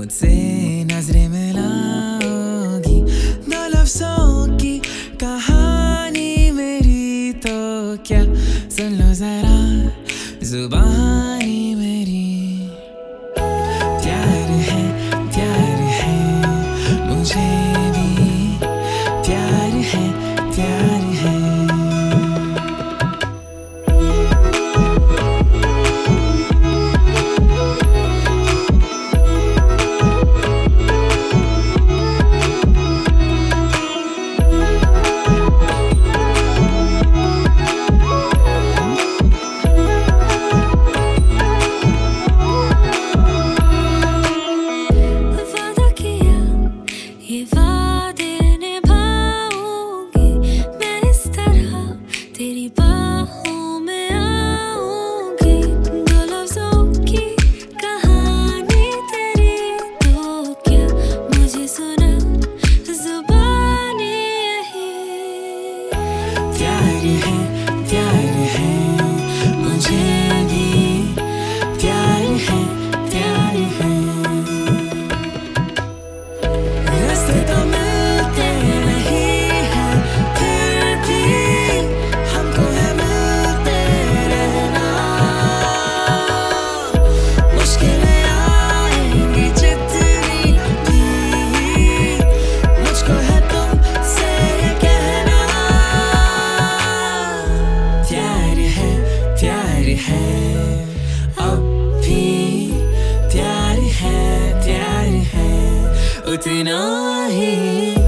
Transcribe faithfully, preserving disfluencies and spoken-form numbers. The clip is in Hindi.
मुझसे नजरें मिलाओगी, दो लफ्जों की कहानी मेरी तो क्या सुन लो जरा जुबानी मेरी। प्यार है प्यार है मुझे भी, प्यार है प्यार है। ये वादे निभाऊंगी मैं, इस तरह तेरी बाहों में आऊंगी। दो लफ्जों की कहानी तेरी तो क्या मुझे सुना जुबानी यही। प्यार है प्यार है मुझे भी, प्यार है प्यार है। रास्ते तो मिलते नहीं हैं फिर भी हमको है मिलते रहना। मुश्किलें आएंगी जितनी भी, मुझको है तुमसे कहना। प्यार है प्यार है अब भी, प्यार है प्यार है उतना ही।